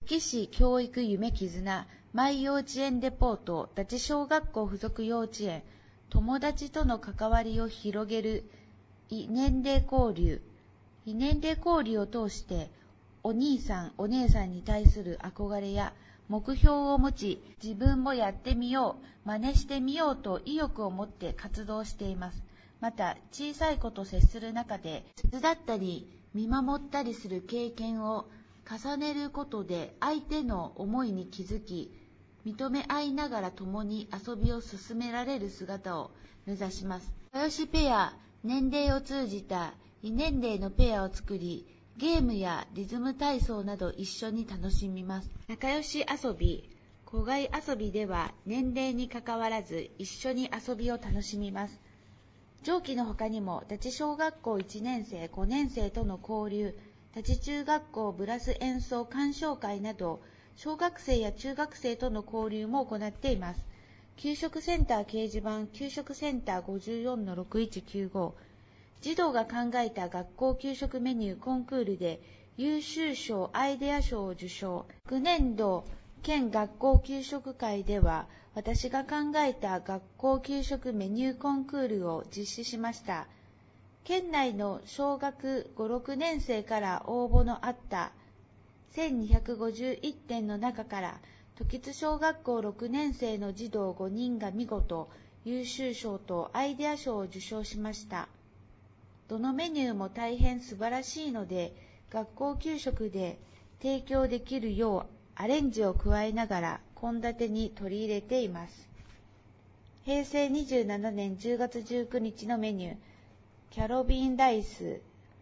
岸教育夢絆マイ幼稚園レポート伊達小学校附属幼稚園友達との関わりを広げる異年齢交流。異年齢交流を通してお兄さんお姉さんに対する憧れや目標を持ち、自分もやってみよう、真似してみようと意欲を持って活動しています。また、小さい子と接する中で、手伝ったり、見守ったりする経験を重ねることで、相手の思いに気づき、認め合いながら共に遊びを進められる姿を目指します。仲良しペア、年齢を通じた異年齢のペアを作り、ゲームやリズム体操など一緒に楽しみます。仲良し遊び、子飼い遊びでは年齢にかかわらず一緒に遊びを楽しみます。上記の他にも、伊達小学校1年生、5年生との交流、伊達中学校ブラス演奏鑑賞会など、小学生や中学生との交流も行っています。給食センター掲示板、給食センター 54-6195、児童が考えた学校給食メニューコンクールで優秀賞アイデア賞を受賞。9年度県学校給食会では、私が考えた学校給食メニューコンクールを実施しました。県内の小学5、6年生から応募のあった1251点の中から、時津小学校6年生の児童5人が見事優秀賞とアイデア賞を受賞しました。どのメニューも大変素晴らしいので、学校給食で提供できるようアレンジを加えながら献立に取り入れています。平成27年10月19日のメニュー、キャロビンライス。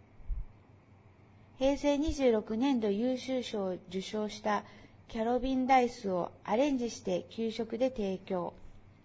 平成26年度優秀賞を受賞したキャロビンライスをアレンジして給食で提供。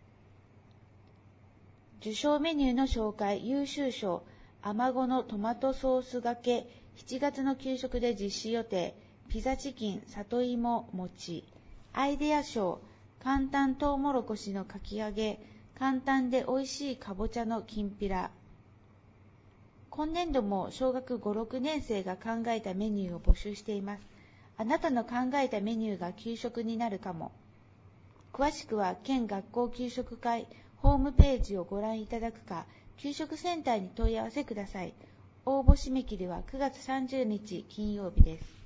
受賞メニューの紹介、優秀賞、アマゴのトマトソースがけ、7月の給食で実施予定、ピザチキン、里芋餅。アイデア賞、簡単トウモロコシのかき揚げ、簡単で美味しいかぼちゃのきんぴら。今年度も小学5、6年生が考えたメニューを募集しています。あなたの考えたメニューが給食になるかも。詳しくは県学校給食会ホームページをご覧いただくか、給食センターに問い合わせください。応募締め切りは9月30日金曜日です。